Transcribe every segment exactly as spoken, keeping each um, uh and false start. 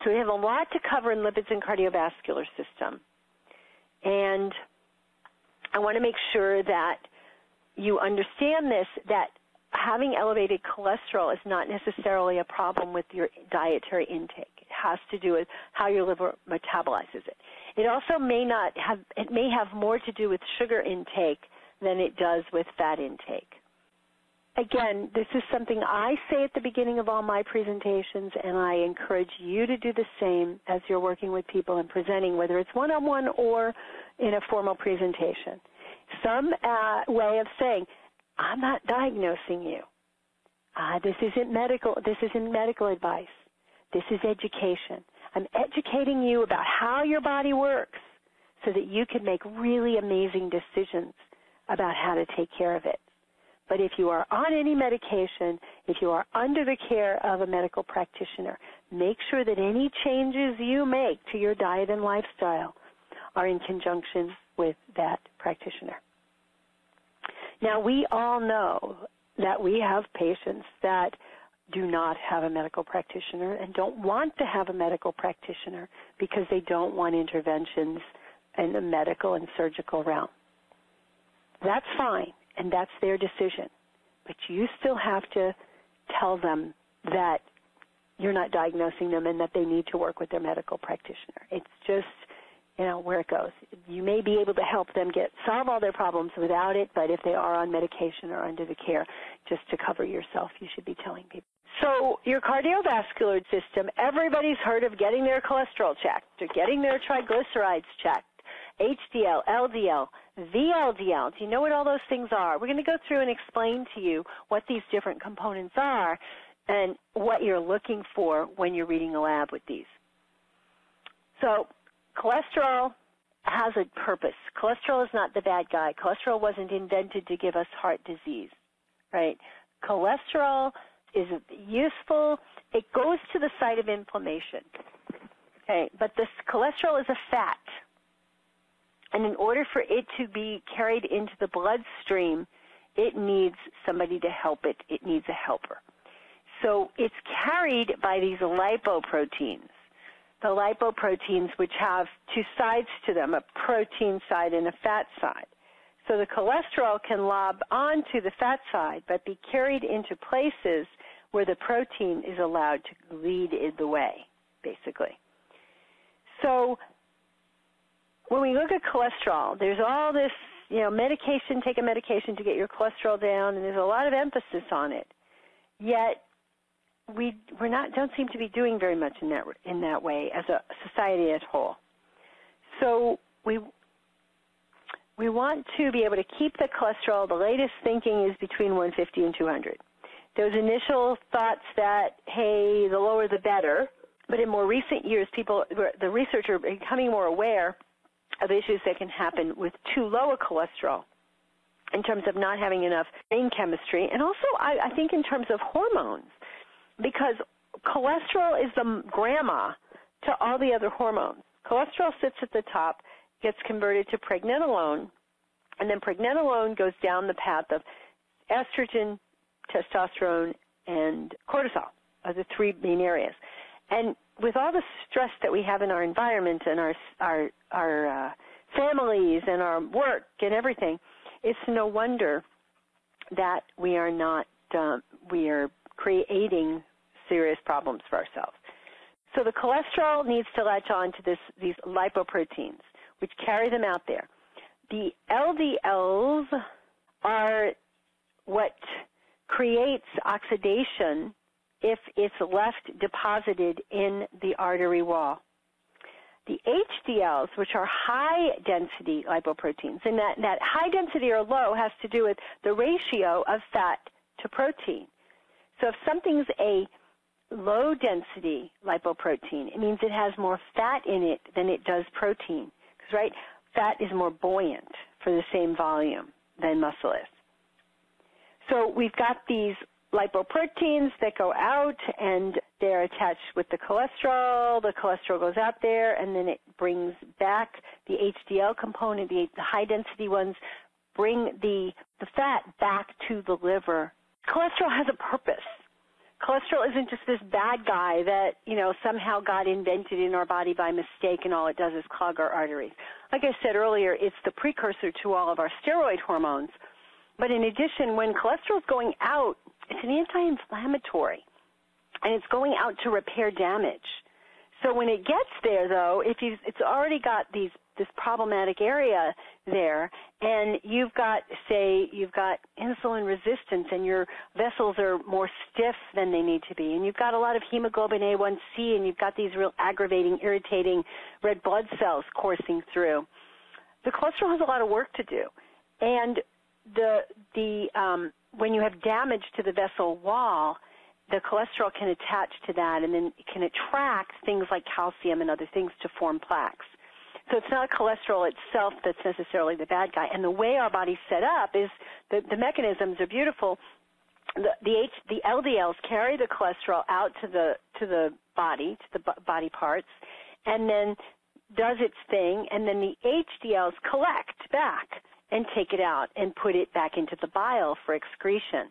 So we have a lot to cover in lipids and cardiovascular system. And I want to make sure that you understand this, that having elevated cholesterol is not necessarily a problem with your dietary intake. It has to do with how your liver metabolizes it. It also may not have, it may have more to do with sugar intake than it does with fat intake. Again, this is something I say at the beginning of all my presentations, and I encourage you to do the same as you're working with people and presenting, whether it's one-on-one or in a formal presentation. Some uh, way of saying, I'm not diagnosing you. Uh, this isn't medical. This isn't medical advice. This is education. I'm educating you about how your body works so that you can make really amazing decisions about how to take care of it. But if you are on any medication, if you are under the care of a medical practitioner, make sure that any changes you make to your diet and lifestyle are in conjunction with that practitioner. Now, we all know that we have patients that do not have a medical practitioner and don't want to have a medical practitioner because they don't want interventions in the medical and surgical realm. That's fine, and that's their decision. But you still have to tell them that you're not diagnosing them and that they need to work with their medical practitioner. It's just, you know, where it goes. You may be able to help them get solve all their problems without it, but if they are on medication or under the care, just to cover yourself, you should be telling people. So your cardiovascular system, everybody's heard of getting their cholesterol checked or getting their triglycerides checked, H D L, L D L, V L D L. Do you know what all those things are? We're going to go through and explain to you what these different components are and what you're looking for when you're reading a lab with these. So cholesterol has a purpose. Cholesterol is not the bad guy. Cholesterol wasn't invented to give us heart disease, right? Cholesterol is useful. It goes to the site of inflammation, okay? But this cholesterol is a fat. And in order for it to be carried into the bloodstream, it needs somebody to help it. It needs a helper. So it's carried by these lipoproteins. The lipoproteins, which have two sides to them, a protein side and a fat side. So the cholesterol can lob onto the fat side, but be carried into places where the protein is allowed to lead the way, basically. So when we look at cholesterol, there's all this, you know, medication, take a medication to get your cholesterol down, and there's a lot of emphasis on it. Yet we we're not don't seem to be doing very much in that in that way as a society as a whole. So we we want to be able to keep the cholesterol. The latest thinking is between one fifty and two hundred. Those initial thoughts that, hey, the lower the better, but in more recent years, people, the researchers are becoming more aware of issues that can happen with too low a cholesterol in terms of not having enough brain chemistry, and also I, I think in terms of hormones, because cholesterol is the grandma to all the other hormones. Cholesterol sits at the top, gets converted to pregnenolone, and then pregnenolone goes down the path of estrogen, testosterone, and cortisol are the three main areas. And with all the stress that we have in our environment and our our our uh, families and our work and everything, it's no wonder that we are not uh, we are creating serious problems for ourselves. So the cholesterol needs to latch on to this these lipoproteins, which carry them out there. The L D Ls are what creates oxidation if it's left deposited in the artery wall. The H D Ls, which are high-density lipoproteins, and that, that high density or low has to do with the ratio of fat to protein. So if something's a low-density lipoprotein, it means it has more fat in it than it does protein. Because, right, fat is more buoyant for the same volume than muscle is. So we've got these lipoproteins that go out, and they're attached with the cholesterol. The cholesterol goes out there, and then it brings back the H D L component, the, the high-density ones, bring the, the fat back to the liver. Cholesterol has a purpose. cholesterol isn't just this bad guy that, you know, somehow got invented in our body by mistake and all it does is clog our arteries. Like I said earlier, it's the precursor to all of our steroid hormones. But in addition, when cholesterol is going out, it's an anti-inflammatory, and it's going out to repair damage. So when it gets there, though, if you, it's already got these this problematic area there, and you've got, say, you've got insulin resistance, and your vessels are more stiff than they need to be, and you've got a lot of hemoglobin A one C, and you've got these real aggravating, irritating red blood cells coursing through, the cholesterol has a lot of work to do. And the the um, when you have damage to the vessel wall, the cholesterol can attach to that, and then it can attract things like calcium and other things to form plaques. So it's not cholesterol itself that's necessarily the bad guy. And the way our body's set up is the, the mechanisms are beautiful. The the, H, the L D Ls carry the cholesterol out to the to the body, to the body parts, and then does its thing, and then the H D Ls collect back and take it out and put it back into the bile for excretion.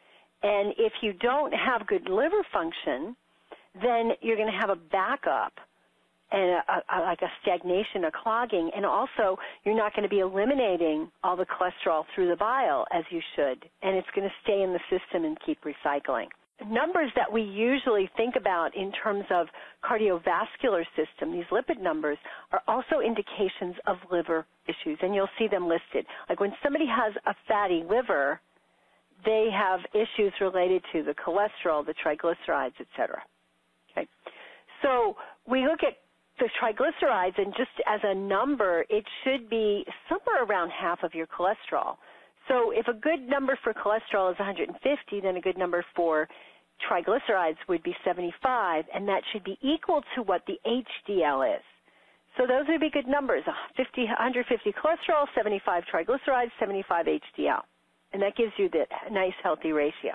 And if you don't have good liver function, then you're going to have a backup and a, a, like a stagnation, a clogging, and also you're not going to be eliminating all the cholesterol through the bile as you should, and it's going to stay in the system and keep recycling. Numbers that we usually think about in terms of cardiovascular system, these lipid numbers, are also indications of liver issues, and you'll see them listed. Like when somebody has a fatty liver, they have issues related to the cholesterol, the triglycerides, et cetera. Okay? So we look at the triglycerides, and just as a number, it should be somewhere around half of your cholesterol. So if a good number for cholesterol is one hundred fifty, then a good number for triglycerides would be seventy-five, and that should be equal to what the H D L is. So those would be good numbers, one hundred fifty cholesterol, seventy-five triglycerides, seventy-five H D L. And that gives you the nice, healthy ratio.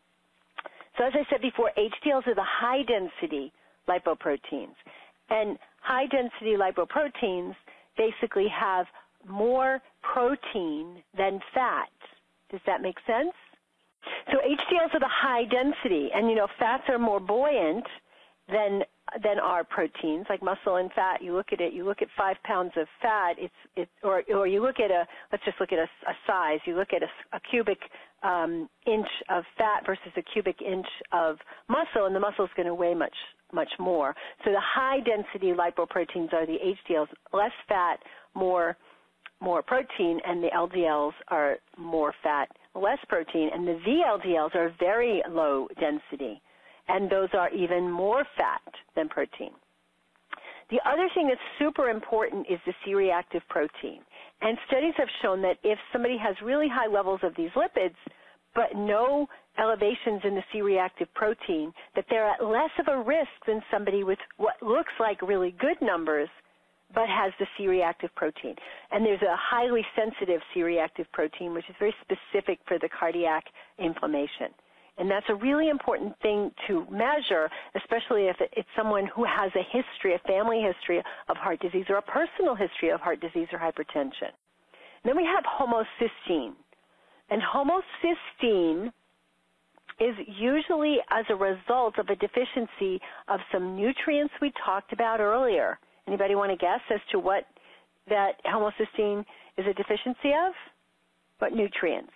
So as I said before, H D Ls are the high-density lipoproteins. And high-density lipoproteins basically have more protein than fat. Does that make sense? So H D Ls are the high density, and, you know, fats are more buoyant than than our proteins, like muscle and fat. You look at it, you look at five pounds of fat, it's, it, or, or you look at a, let's just look at a, a size. You look at a, a cubic um, inch of fat versus a cubic inch of muscle, and the muscle is going to weigh much, much more. So the high-density lipoproteins are the H D Ls, less fat, more, more protein, and the L D Ls are more fat, less protein, and the V L D Ls are very low density, and those are even more fat than protein. The other thing that's super important is the C-reactive protein. And studies have shown that if somebody has really high levels of these lipids, but no elevations in the C-reactive protein, that they're at less of a risk than somebody with what looks like really good numbers, but has the C-reactive protein. And there's a highly sensitive C-reactive protein, which is very specific for the cardiac inflammation. And that's a really important thing to measure, especially if it's someone who has a history, a family history of heart disease or a personal history of heart disease or hypertension. And then we have homocysteine. And homocysteine is usually as a result of a deficiency of some nutrients we talked about earlier. Anybody want to guess as to what that homocysteine is a deficiency of? What nutrients?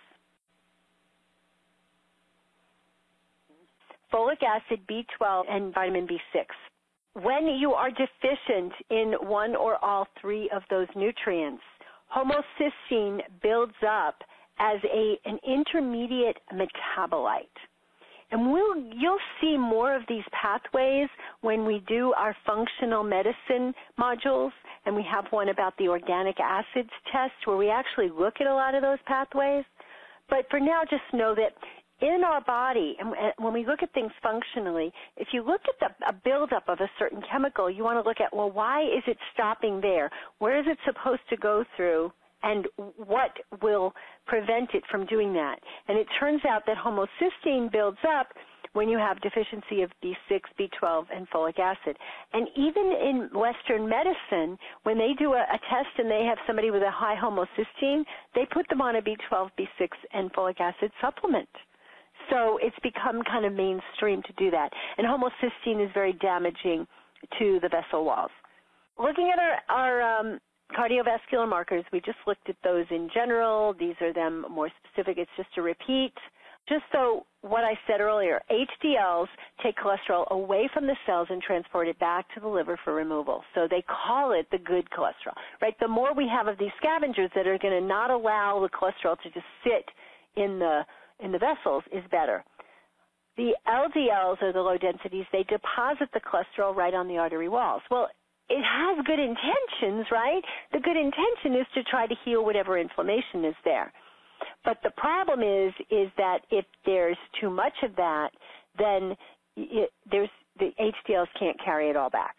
Folic acid, B twelve, and vitamin B six. When you are deficient in one or all three of those nutrients, homocysteine builds up as a, an intermediate metabolite. And we'll, you'll see more of these pathways when we do our functional medicine modules, and we have one about the organic acids test where we actually look at a lot of those pathways. But for now, just know that in our body, and when we look at things functionally, if you look at the, a buildup of a certain chemical, you want to look at, well, why is it stopping there? Where is it supposed to go through? And what will prevent it from doing that? And it turns out that homocysteine builds up when you have deficiency of B six, B twelve, and folic acid. And even in Western medicine, when they do a, a test and they have somebody with a high homocysteine, they put them on a B twelve, B six, and folic acid supplement. So it's become kind of mainstream to do that. And homocysteine is very damaging to the vessel walls. Looking at our, our um, cardiovascular markers, we just looked at those in general. These are them more specific. It's just a repeat. Just so what I said earlier, H D Ls take cholesterol away from the cells and transport it back to the liver for removal. So they call it the good cholesterol, right? The more we have of these scavengers that are going to not allow the cholesterol to just sit in the in the vessels is better. The L D Ls, or the low densities, they deposit the cholesterol right on the artery walls. Well, it has good intentions, right? The good intention is to try to heal whatever inflammation is there. But the problem is, is that if there's too much of that, then it, there's the H D Ls can't carry it all back.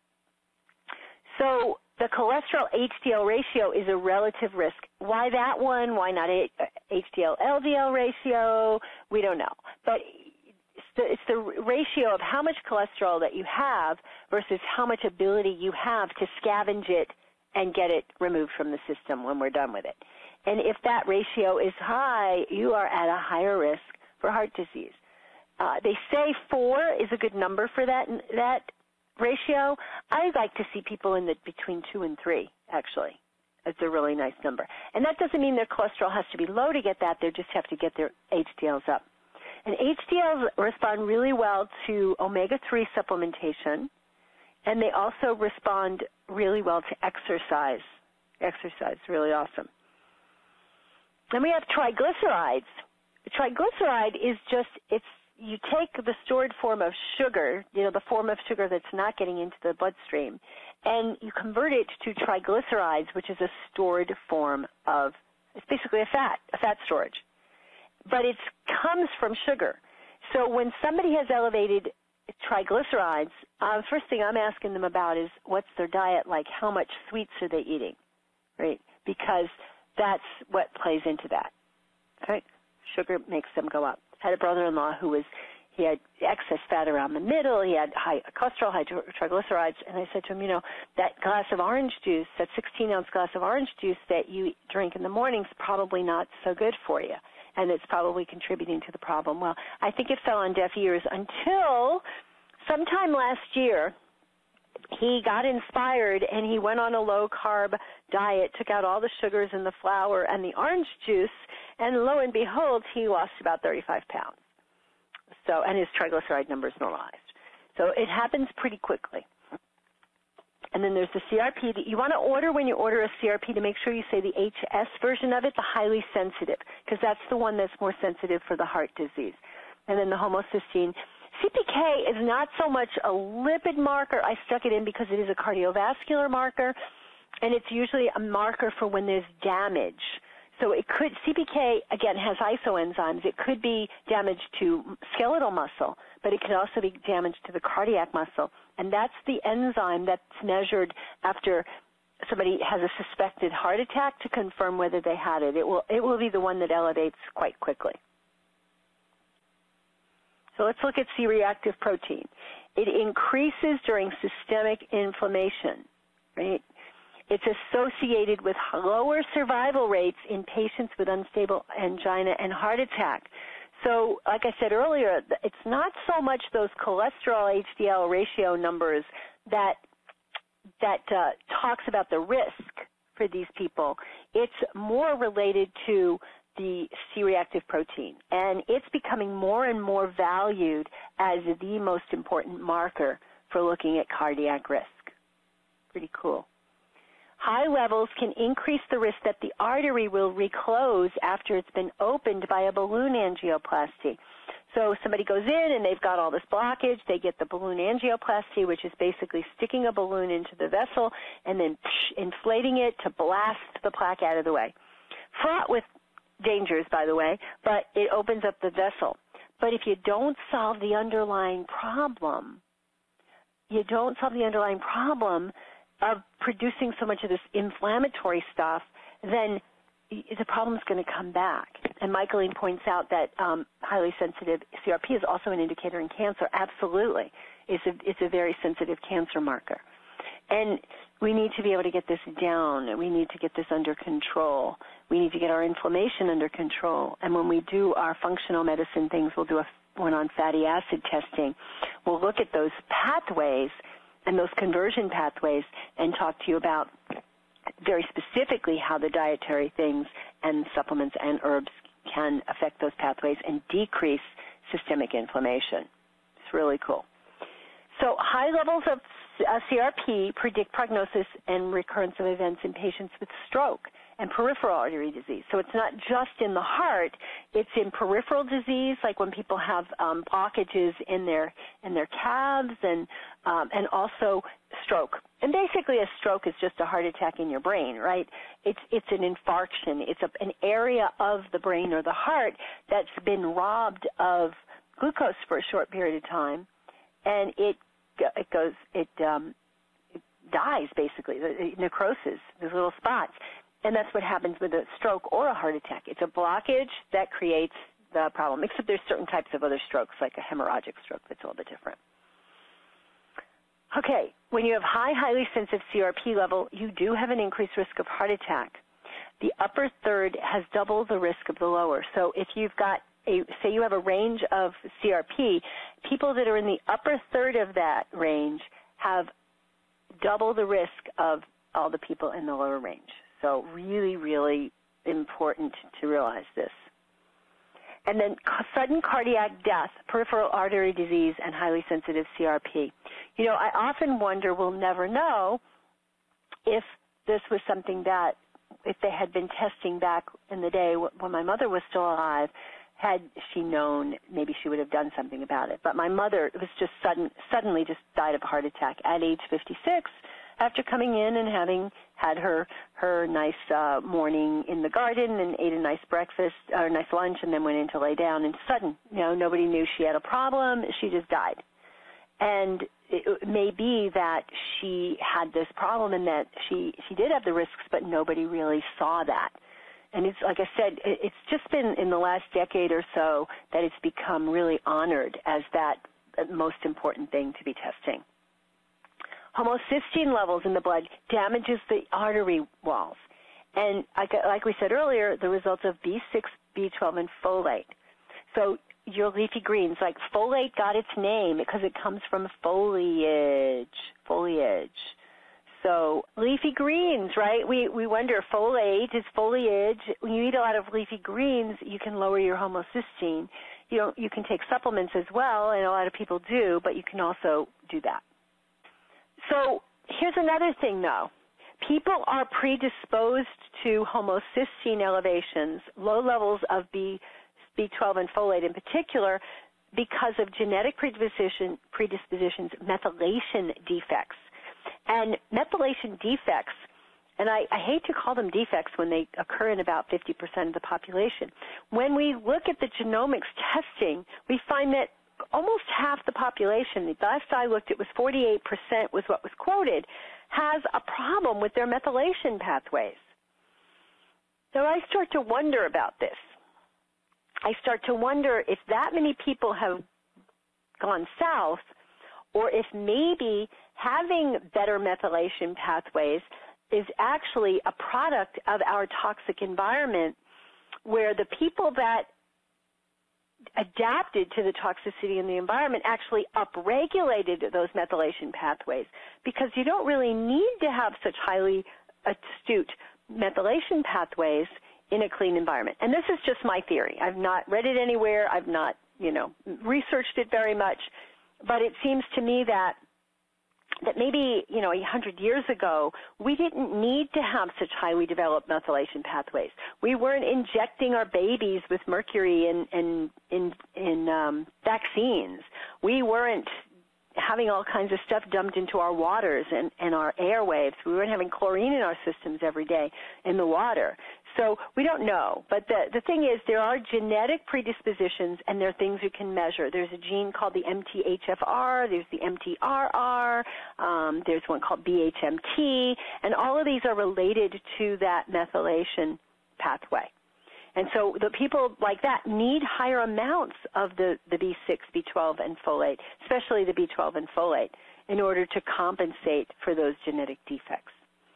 So the cholesterol H D L ratio is a relative risk. Why that one? Why not H D L L D L ratio? We don't know. But it's the, it's the ratio of how much cholesterol that you have versus how much ability you have to scavenge it and get it removed from the system when we're done with it. And if that ratio is high, you are at a higher risk for heart disease. Uh, they say four is a good number for that that ratio. I like to see people in the between two and three, actually. It's a really nice number. And that doesn't mean their cholesterol has to be low to get that. They just have to get their H D Ls up. And H D Ls respond really well to omega three supplementation, and they also respond really well to exercise. Exercise, really awesome. Then we have triglycerides. The triglyceride is just, it's, you take the stored form of sugar, you know, the form of sugar that's not getting into the bloodstream, and you convert it to triglycerides, which is a stored form of, it's basically a fat, a fat storage. But it comes from sugar. So when somebody has elevated triglycerides, uh, the first thing I'm asking them about is what's their diet like? How much sweets are they eating, right? Because that's what plays into that. Okay? Sugar makes them go up. I had a brother-in-law who was, he had excess fat around the middle, he had high cholesterol, high triglycerides, and I said to him, you know, that glass of orange juice, that sixteen-ounce glass of orange juice that you drink in the morning is probably not so good for you, and it's probably contributing to the problem. Well, I think it fell on deaf ears until sometime last year, he got inspired and he went on a low-carb diet, took out all the sugars and the flour and the orange juice, and lo and behold, he lost about thirty-five pounds. So, and his triglyceride numbers normalized. So it happens pretty quickly. And then there's the C R P that you want to order when you order a C R P to make sure you say the H S version of it, the highly sensitive, because that's the one that's more sensitive for the heart disease. And then the homocysteine. C P K is not so much a lipid marker. I stuck it in because it is a cardiovascular marker, and it's usually a marker for when there's damage. So it could, C P K, again, has isoenzymes. It could be damage to skeletal muscle, but it could also be damage to the cardiac muscle. And that's the enzyme that's measured after somebody has a suspected heart attack to confirm whether they had it. It will, it will be the one that elevates quite quickly. So let's look at C-reactive protein. It increases during systemic inflammation, right? It's associated with lower survival rates in patients with unstable angina and heart attack. So, like I said earlier, it's not so much those cholesterol H D L ratio numbers that that uh, talks about the risk for these people. It's more related to the C-reactive protein, and it's becoming more and more valued as the most important marker for looking at cardiac risk. Pretty cool. High levels can increase the risk that the artery will reclose after it's been opened by a balloon angioplasty. So somebody goes in and they've got all this blockage. They get the balloon angioplasty, which is basically sticking a balloon into the vessel and then psh, inflating it to blast the plaque out of the way. Fraught with dangers, by the way, but it opens up the vessel. But if you don't solve the underlying problem, you don't solve the underlying problem of producing so much of this inflammatory stuff, then the problem's going to come back. And Michaeline points out that um, highly sensitive C R P is also an indicator in cancer. Absolutely. It's a, it's a very sensitive cancer marker. And we need to be able to get this down. We need to get this under control. We need to get our inflammation under control. And when we do our functional medicine things, we'll do a one on fatty acid testing. We'll look at those pathways and those conversion pathways and talk to you about very specifically how the dietary things and supplements and herbs can affect those pathways and decrease systemic inflammation. It's really cool. So high levels of uh, C R P predict prognosis and recurrence of events in patients with stroke and peripheral artery disease. So it's not just in the heart, it's in peripheral disease, like when people have um, blockages in their in their calves, and um, and also stroke. And basically a stroke is just a heart attack in your brain, right? It's it's an infarction. It's a, an area of the brain or the heart that's been robbed of glucose for a short period of time, and it it goes it, um, it dies basically, the necrosis, those little spots. And that's what happens with a stroke or a heart attack. It's a blockage that creates the problem, except there's certain types of other strokes, like a hemorrhagic stroke, that's a little bit different. Okay, when you have high, highly sensitive C R P level, you do have an increased risk of heart attack. The upper third has double the risk of the lower. So if you've got a, say you have a range of C R P, people that are in the upper third of that range have double the risk of all the people in the lower range. So really, really important to realize this. And then sudden cardiac death, peripheral artery disease, and highly sensitive C R P. You know, I often wonder, we'll never know if this was something that, if they had been testing back in the day when my mother was still alive, had she known, maybe she would have done something about it. But my mother was just sudden, suddenly just died of a heart attack at age fifty-six. After coming in and having had her her nice uh, morning in the garden and ate a nice breakfast or a nice lunch, and then went in to lay down, and sudden, you know, nobody knew she had a problem. She just died. And it may be that she had this problem and that she, she did have the risks, but nobody really saw that. And it's, like I said, it's just been in the last decade or so that it's become really honored as that most important thing to be testing. Homocysteine levels in the blood damages the artery walls. And like we said earlier, the results of B six, B twelve, and folate. So your leafy greens, like folate got its name because it comes from foliage, foliage. So leafy greens, right? We we wonder, folate is foliage. When you eat a lot of leafy greens, you can lower your homocysteine. You know, you can take supplements as well, and a lot of people do, but you can also do that. So here's another thing, though. People are predisposed to homocysteine elevations, low levels of B, B twelve and folate in particular, because of genetic predisposition, predispositions, methylation defects. And methylation defects, and I, I hate to call them defects when they occur in about fifty percent of the population. When we look at the genomics testing, we find that almost half the population, the last I looked, it was forty-eight percent was what was quoted, has a problem with their methylation pathways. So I start to wonder about this. I start to wonder if that many people have gone south, or if maybe having better methylation pathways is actually a product of our toxic environment, where the people that adapted to the toxicity in the environment actually upregulated those methylation pathways, because you don't really need to have such highly astute methylation pathways in a clean environment. And this is just my theory. I've not read it anywhere. I've not, you know, researched it very much. But it seems to me that that maybe, you know, a hundred years ago, we didn't need to have such highly developed methylation pathways. We weren't injecting our babies with mercury in in in, in um, vaccines. We weren't having all kinds of stuff dumped into our waters and, and our airwaves. We weren't having chlorine in our systems every day in the water. So we don't know. But the, the thing is, there are genetic predispositions, and there are things you can measure. There's a gene called the M T H F R. There's the M T R R. Um, there's one called B H M T. And all of these are related to that methylation pathway. And so the people like that need higher amounts of the, the B six, B twelve, and folate, especially the B twelve and folate. in order to compensate for those genetic defects.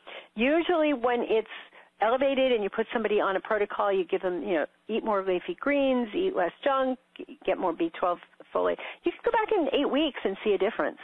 Usually when it's elevated and you put somebody on a protocol, you give them, you know, eat more leafy greens, eat less junk, get more B twelve folate. You can go back in eight weeks and see a difference.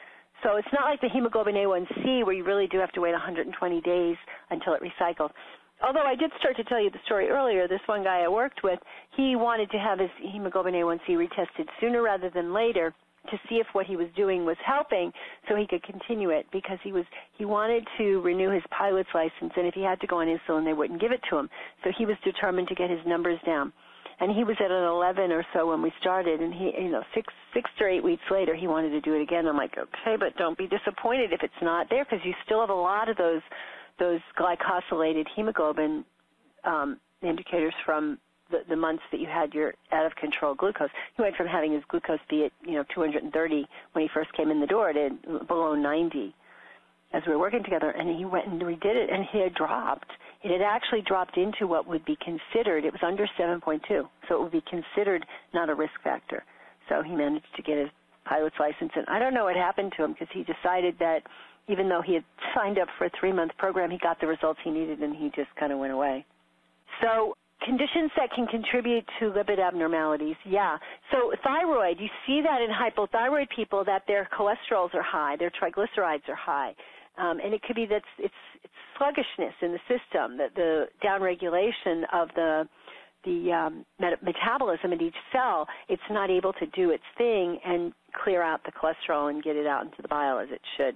So it's not like the hemoglobin A one C where you really do have to wait one hundred twenty days until it recycles. Although I did start to tell you the story earlier, this one guy I worked with, he wanted to have his hemoglobin A one C retested sooner rather than later to see if what he was doing was helping so he could continue it, because he was he wanted to renew his pilot's license, and if he had to go on insulin, they wouldn't give it to him. So he was determined to get his numbers down. And he was at an eleven or so when we started, and he, you know, six, six or eight weeks later, he wanted to do it again. I'm like, okay, but don't be disappointed if it's not there, because you still have a lot of those those glycosylated hemoglobin um, indicators from the, the months that you had your out-of-control glucose. He went from having his glucose be at, you know, two hundred thirty when he first came in the door to below ninety as we were working together, and he went and redid it, and he had dropped. It had actually dropped into what would be considered, it was under seven point two, so it would be considered not a risk factor. So he managed to get his pilot's license, and I don't know what happened to him, because he decided that even though he had signed up for a three-month program, he got the results he needed, and he just kind of went away. So conditions that can contribute to lipid abnormalities, yeah. So thyroid, you see that in hypothyroid people that their cholesterols are high, their triglycerides are high. Um, and it could be that it's, it's sluggishness in the system, that the downregulation of the the um, met- metabolism in each cell. It's not able to do its thing and clear out the cholesterol and get it out into the bile as it should.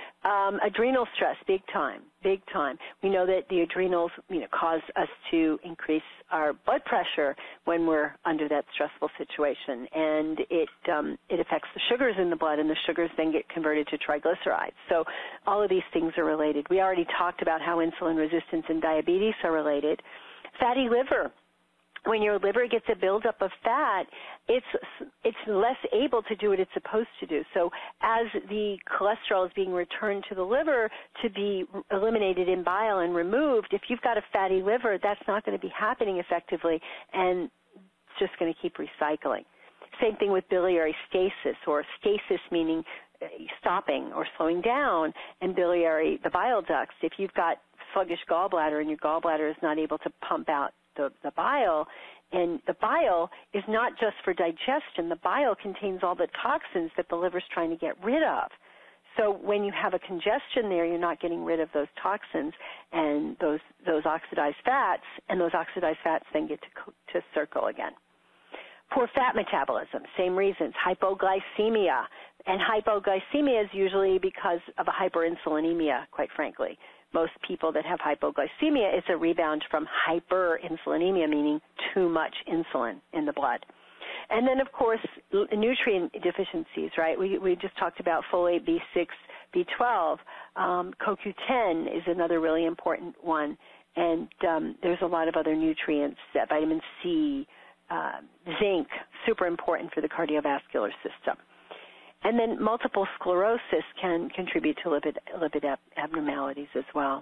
Um, adrenal stress, big time, big time. We know that the adrenals, you know, cause us to increase our blood pressure when we're under that stressful situation, and it um, it affects the sugars in the blood, and the sugars then get converted to triglycerides. So all of these things are related. We already talked about how insulin resistance and diabetes are related. Fatty liver. When your liver gets a buildup of fat, it's it's less able to do what it's supposed to do. So as the cholesterol is being returned to the liver to be eliminated in bile and removed, if you've got a fatty liver, that's not going to be happening effectively, and it's just going to keep recycling. Same thing with biliary stasis, or stasis meaning stopping or slowing down, and biliary, the bile ducts. If you've got sluggish gallbladder and your gallbladder is not able to pump out The, the bile, and the bile is not just for digestion. The bile contains all the toxins that the liver's trying to get rid of. So when you have a congestion there, you're not getting rid of those toxins and those those oxidized fats, and those oxidized fats then get to, to circle again. Poor fat metabolism, same reasons. Hypoglycemia, and hypoglycemia is usually because of a hyperinsulinemia, quite frankly. Most people that have hypoglycemia, it's a rebound from hyperinsulinemia, meaning too much insulin in the blood. And then, of course, nutrient deficiencies, right? We we just talked about folate, B six, B twelve. Um, C O Q ten is another really important one. And um, there's a lot of other nutrients, uh, vitamin C, uh, zinc, super important for the cardiovascular system. And then multiple sclerosis can contribute to lipid, lipid ab- abnormalities as well.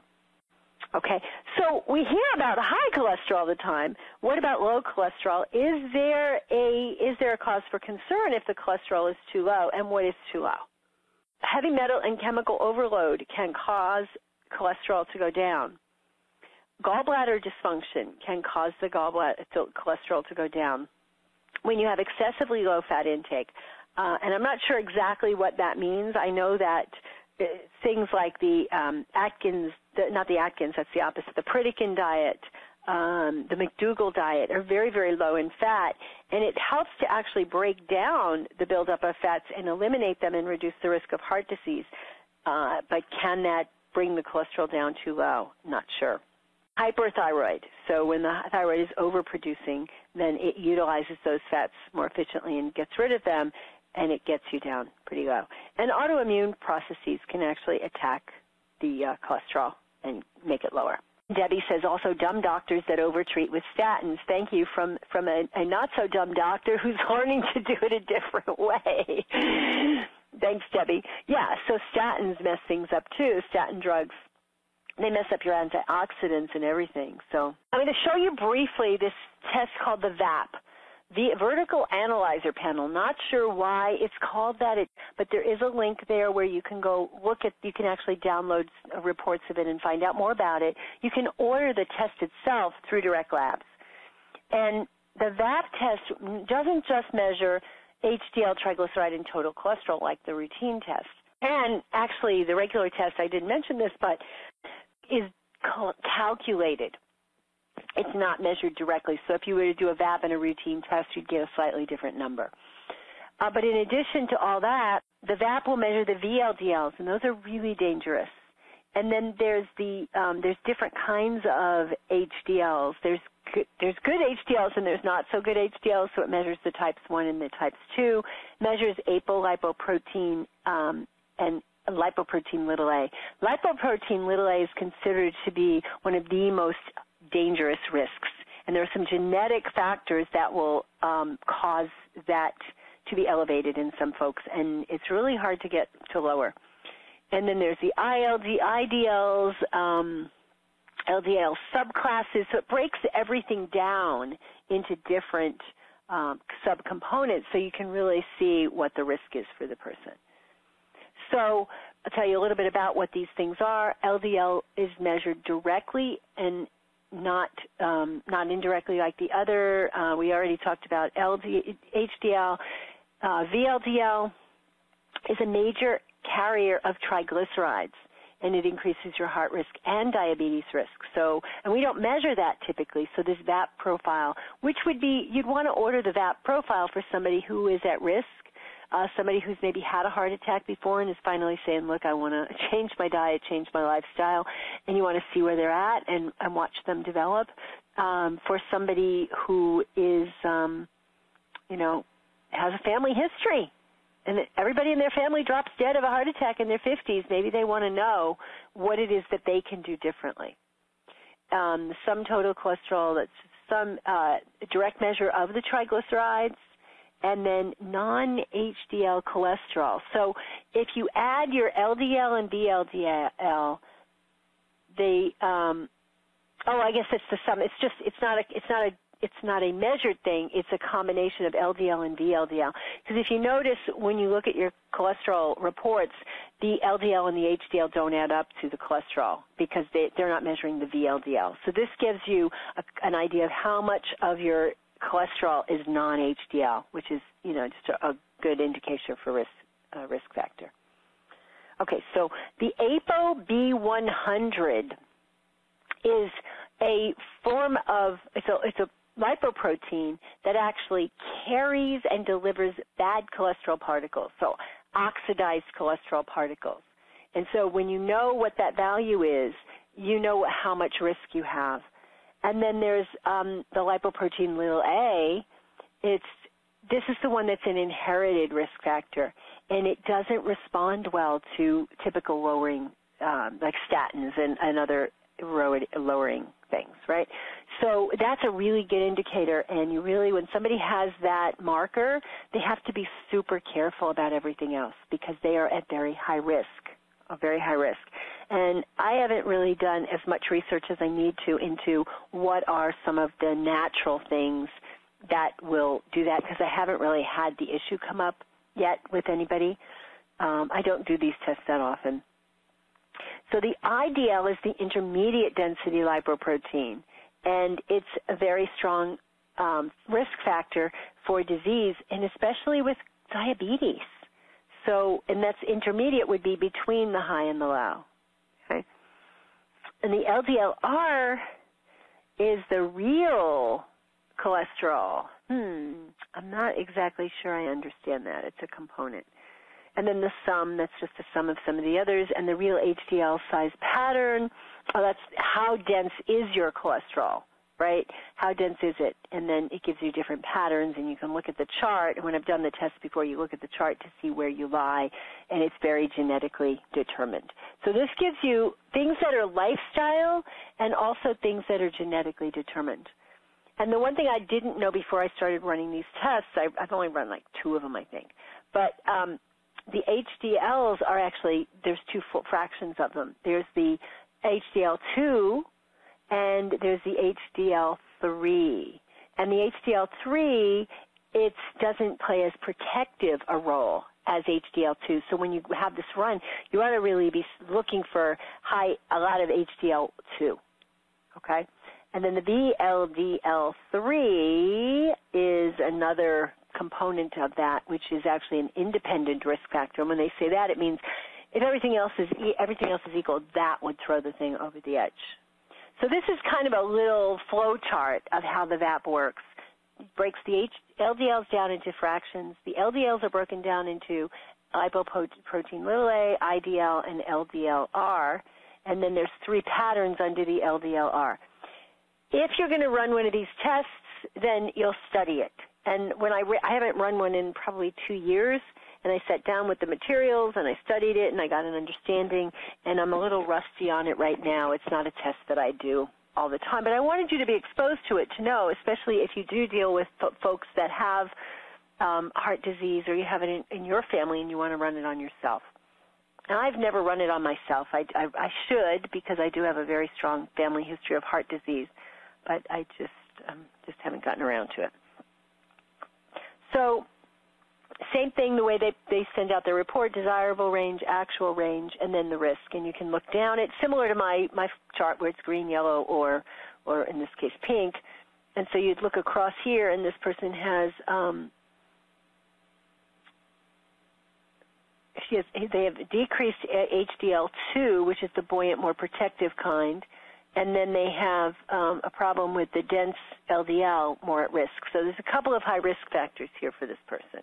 Okay, so we hear about high cholesterol all the time. What about low cholesterol? Is there a is there a cause for concern if the cholesterol is too low, and what is too low? Heavy metal and chemical overload can cause cholesterol to go down. Gallbladder dysfunction can cause the gallbladder cholesterol to go down. When you have excessively low fat intake, Uh, and I'm not sure exactly what that means. I know that uh, things like the um, Atkins, the, not the Atkins, that's the opposite, the Pritikin diet, um, the McDougall diet are very, very low in fat, and it helps to actually break down the buildup of fats and eliminate them and reduce the risk of heart disease. Uh, but can that bring the cholesterol down too low? Not sure. Hyperthyroid. So when the thyroid is overproducing, then it utilizes those fats more efficiently and gets rid of them, and it gets you down pretty low. And autoimmune processes can actually attack the uh, cholesterol and make it lower. Debbie says also dumb doctors that overtreat with statins. Thank you from, from a, a not-so-dumb doctor who's learning to do it a different way. Thanks, Debbie. Yeah, so statins mess things up too, statin drugs. They mess up your antioxidants and everything. So I'm going to show you briefly this test called the V A P. the vertical analyzer panel. Not sure why it's called that, it, but there is a link there where you can go look at, you can actually download reports of it and find out more about it. You can order the test itself through Direct Labs. And the V A P test doesn't just measure H D L, triglyceride, and total cholesterol like the routine test. And actually, the regular test, I didn't mention this, but is cal- calculated. It's not measured directly. So if you were to do a V A P and a routine test, you'd get a slightly different number. Uh, but in addition to all that, the V A P will measure the V L D Ls, and those are really dangerous. And then there's the um, there's different kinds of H D Ls. There's good, there's good H D Ls and there's not so good H D Ls. So it measures the types one and the types two. Measures apolipoprotein um, and lipoprotein little a. Lipoprotein little a is considered to be one of the most dangerous risks, and there are some genetic factors that will um, cause that to be elevated in some folks, and it's really hard to get to lower. And then there's the I L D, I D Ls, um, L D L subclasses, so it breaks everything down into different um, subcomponents so you can really see what the risk is for the person. So I'll tell you a little bit about what these things are. L D L is measured directly and not um, not indirectly like the other. Uh, we already talked about L D, H D L. Uh, V L D L is a major carrier of triglycerides, and it increases your heart risk and diabetes risk. So, and we don't measure that typically. So this V A P profile, which would be, you'd want to order the V A P profile for somebody who is at risk, uh, somebody who's maybe had a heart attack before and is finally saying, look, I want to change my diet, change my lifestyle, and you want to see where they're at and, and watch them develop. Um, for somebody who is, um, you know, has a family history, and everybody in their family drops dead of a heart attack in their fifties, maybe they want to know what it is that they can do differently. Um, sum total cholesterol, that's some uh, direct measure of the triglycerides, and then non-H D L cholesterol. So if you add your L D L and V L D L, they, um, oh, I guess it's the sum. It's just, it's not a, it's not a, it's not a measured thing. It's a combination of L D L and V L D L. Because if you notice when you look at your cholesterol reports, the L D L and the H D L don't add up to the cholesterol because they, they're not measuring the V L D L. So this gives you a, an idea of how much of your cholesterol is non-H D L, which is, you know, just a, a good indication for risk, uh, risk factor. Okay, so the A P O B one hundred is a form of, it's a, it's a lipoprotein that actually carries and delivers bad cholesterol particles, so oxidized cholesterol particles. And so when you know what that value is, you know how much risk you have. And then there's um, the lipoprotein little a. It's, this is the one that's an inherited risk factor, and it doesn't respond well to typical lowering, um, like statins and, and other lowering things, right? So that's a really good indicator, and you really, when somebody has that marker, they have to be super careful about everything else because they are at very high risk, a very high risk. And I haven't really done as much research as I need to into what are some of the natural things that will do that because I haven't really had the issue come up yet with anybody. Um, I don't do these tests that often. So the I D L is the intermediate density lipoprotein, and it's a very strong um, risk factor for disease, and especially with diabetes. So, and that's intermediate would be between the high and the low. Okay? And the L D L R is the real cholesterol. Hmm, I'm not exactly sure I understand that. It's a component. And then the sum, that's just the sum of some of the others, and the real H D L size pattern, oh, that's how dense is your cholesterol, right? How dense is it? And then it gives you different patterns, and you can look at the chart. And when I've done the test before, you look at the chart to see where you lie, and it's very genetically determined. So this gives you things that are lifestyle and also things that are genetically determined. And the one thing I didn't know before I started running these tests, I, I've only run like two of them, I think, but um, the H D Ls are actually, there's two fractions of them. There's the H D L two and there's the H D L three. And the H D L three, it doesn't play as protective a role as H D L two. So when you have this run, you ought to really be looking for high, a lot of H D L two, okay? And then the V L D L three is another component of that, which is actually an independent risk factor. And when they say that, it means if everything else is everything else is equal, that would throw the thing over the edge. So this is kind of a little flow chart of how the V A P works. It breaks the H- L D Ls down into fractions. The L D Ls are broken down into lipoprotein little a, I D L, and L D L R. And then there's three patterns under the L D L R. If you're going to run one of these tests, then you'll study it. And when I, re- I haven't run one in probably two years, and I sat down with the materials and I studied it and I got an understanding, and I'm a little rusty on it right now. It's not a test that I do all the time, but I wanted you to be exposed to it to know, especially if you do deal with f- folks that have um, heart disease or you have it in, in your family and you want to run it on yourself. And I've never run it on myself. I, I, I should, because I do have a very strong family history of heart disease, but I just um, just haven't gotten around to it. So same thing, the way they, they send out their report, desirable range, actual range, and then the risk. And you can look down. It's similar to my, my chart where it's green, yellow, or, or in this case pink. And so you'd look across here, and this person has, um, she has they have decreased H D L two, which is the buoyant, more protective kind. And then they have um, a problem with the dense L D L, more at risk. So there's a couple of high risk factors here for this person.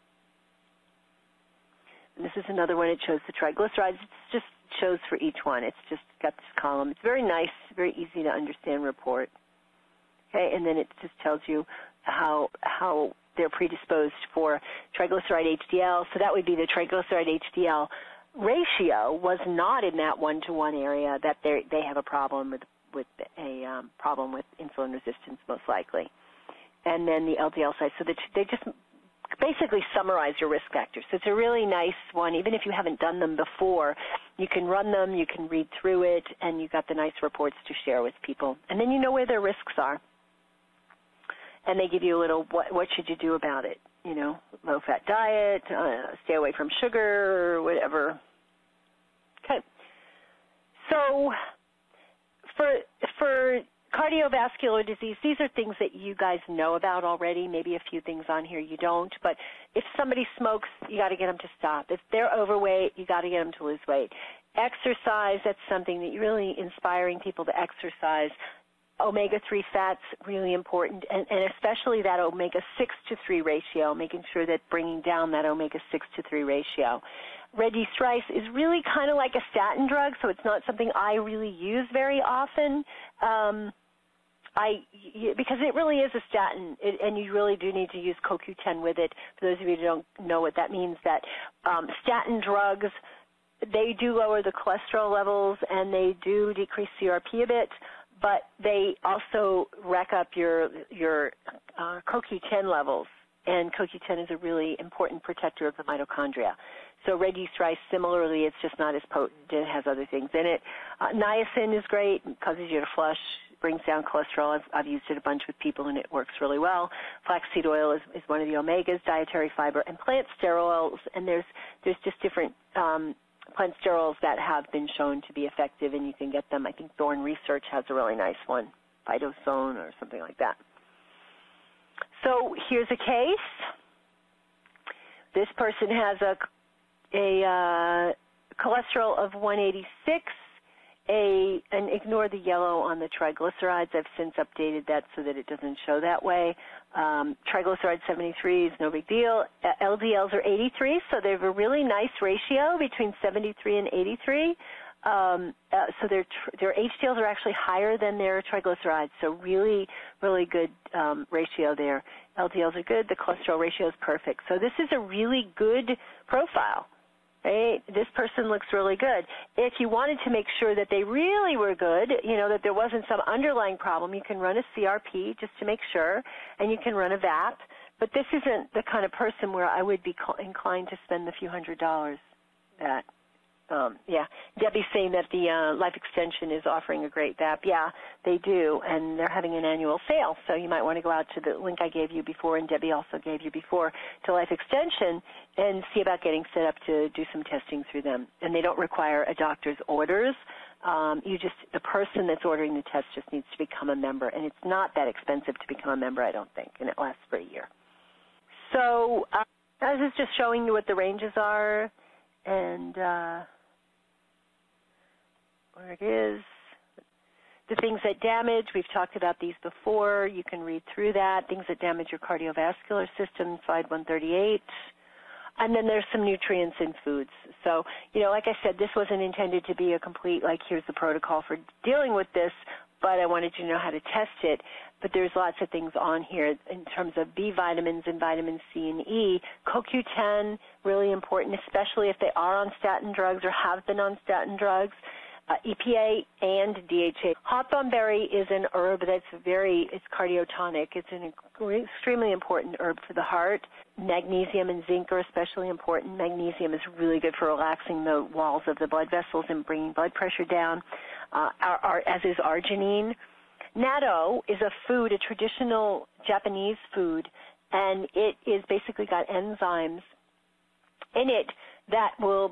And this is another one. It shows the triglycerides. It just shows for each one. It's just got this column. It's very nice, very easy to understand report. Okay, and then it just tells you how how they're predisposed for triglyceride H D L. So that would be the triglyceride H D L ratio was not in that one-to-one area, that they they have a problem with with a um, problem with insulin resistance, most likely. And then the L D L size. So that they just basically summarize your risk factors. So it's a really nice one. Even if you haven't done them before, you can run them, you can read through it, and you've got the nice reports to share with people. And then you know where their risks are. And they give you a little, what, what should you do about it? You know, low-fat diet, uh, stay away from sugar, or whatever. Okay. So for for cardiovascular disease, these are things that you guys know about already, maybe a few things on here you don't. But if somebody smokes, you got to get them to stop. If they're overweight, you got to get them to lose weight. Exercise, that's something that you're really inspiring people to exercise. omega three fats, really important, and, and especially that omega six to three ratio, making sure that bringing down that omega six to three ratio. Red yeast rice is really kind of like a statin drug, so it's not something I really use very often. Um, I because it really is a statin, it, and you really do need to use C O Q ten with it. For those of you who don't know what that means, that um, statin drugs, they do lower the cholesterol levels and they do decrease C R P a bit, but they also rack up your your uh, C O Q ten levels, and C O Q ten is a really important protector of the mitochondria. So red yeast rice, similarly, it's just not as potent. It has other things in it. Uh, niacin is great. It causes you to flush, brings down cholesterol. I've, I've used it a bunch with people, and it works really well. Flaxseed oil is, is one of the omegas, dietary fiber, and plant sterols. And there's there's just different um, plant sterols that have been shown to be effective, and you can get them. I think Thorne Research has a really nice one, Phytosone or something like that. So here's a case. This person has a a uh, cholesterol of one eighty-six, a, and ignore the yellow on the triglycerides. I've since updated that so that it doesn't show that way. Um, triglyceride seventy-three is no big deal. Uh, L D Ls are eighty-three, so they have a really nice ratio between seventy-three and eighty-three. Um, uh, so their, tr- their H D Ls are actually higher than their triglycerides, so really, really good um, ratio there. L D Ls are good. The cholesterol ratio is perfect. So this is a really good profile. Right? This person looks really good. If you wanted to make sure that they really were good, you know, that there wasn't some underlying problem, you can run a C R P just to make sure, and you can run a V A P. But this isn't the kind of person where I would be inclined to spend the few hundred dollars that Um, yeah, Debbie's saying that the uh, Life Extension is offering a great V A P. Yeah, they do, and they're having an annual sale. So you might want to go out to the link I gave you before, and Debbie also gave you before, to Life Extension, and see about getting set up to do some testing through them. And they don't require a doctor's orders. Um, you just, the person that's ordering the test just needs to become a member, and it's not that expensive to become a member, I don't think, and it lasts for a year. So uh, this is just showing you what the ranges are, and uh, where it is. The things that damage, we've talked about these before. You can read through that. Things that damage your cardiovascular system, slide one thirty-eight. And then there's some nutrients in foods. So, you know, like I said, this wasn't intended to be a complete, like, here's the protocol for dealing with this, but I wanted you to know how to test it. But there's lots of things on here in terms of B vitamins and vitamin C and E. C O Q ten, really important, especially if they are on statin drugs or have been on statin drugs. Uh, E P A and D H A. Hawthorn berry is an herb that's very, it's cardiotonic. It's an extremely important herb for the heart. Magnesium and zinc are especially important. Magnesium is really good for relaxing the walls of the blood vessels and bringing blood pressure down, uh, our, our, as is arginine. Natto is a food, a traditional Japanese food, and it is basically got enzymes in it that will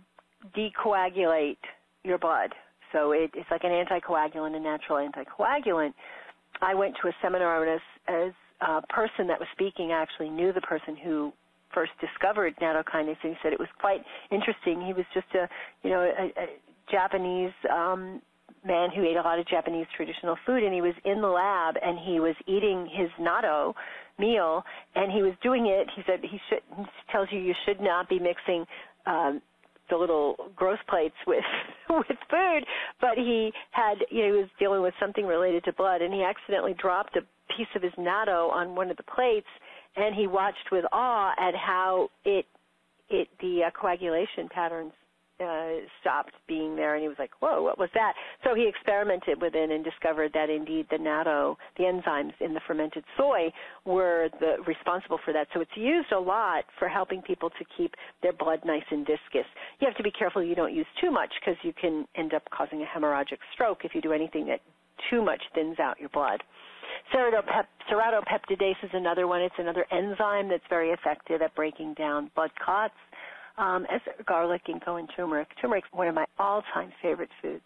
decoagulate your blood. So it, it's like an anticoagulant, a natural anticoagulant. I went to a seminar and as, as a person that was speaking actually knew the person who first discovered nattokinase, and he said it was quite interesting. He was just a, you know, a, a Japanese um, man who ate a lot of Japanese traditional food, and he was in the lab and he was eating his natto meal, and he was doing it. He said he should, he tells you you should not be mixing um, the little gross plates with with food, but he had, you know, he was dealing with something related to blood, and he accidentally dropped a piece of his natto on one of the plates, and he watched with awe at how it, it the uh, coagulation patterns uh, stopped being there, and he was like, whoa, what was that? So he experimented with it and discovered that indeed the natto, the enzymes in the fermented soy were the, responsible for that. So it's used a lot for helping people to keep their blood nice and viscous. You have to be careful you don't use too much because you can end up causing a hemorrhagic stroke if you do anything that too much thins out your blood. Ceratopep- ceratopeptidase is another one. It's another enzyme that's very effective at breaking down blood clots. Um, as garlic, ginkgo, and turmeric. Turmeric is one of my all-time favorite foods.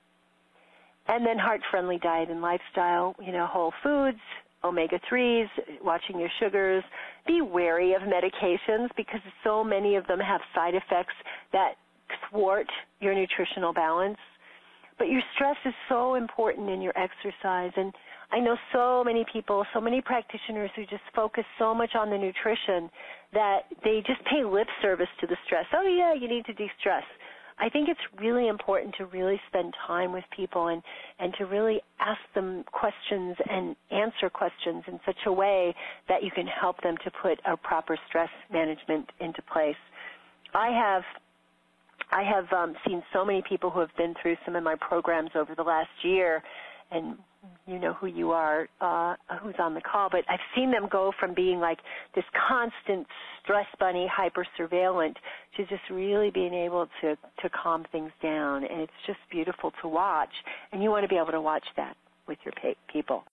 And then heart-friendly diet and lifestyle, you know, whole foods, omega threes, watching your sugars. Be wary of medications because so many of them have side effects that thwart your nutritional balance. But your stress is so important in your exercise, and I know so many people, so many practitioners who just focus so much on the nutrition that they just pay lip service to the stress. Oh, yeah, you need to de-stress. I think it's really important to really spend time with people and, and to really ask them questions and answer questions in such a way that you can help them to put a proper stress management into place. I have I have um, seen so many people who have been through some of my programs over the last year, and you know who you are, uh, who's on the call, but I've seen them go from being like this constant stress bunny, hyper-surveillant, to just really being able to, to calm things down, and it's just beautiful to watch, and you want to be able to watch that with your people.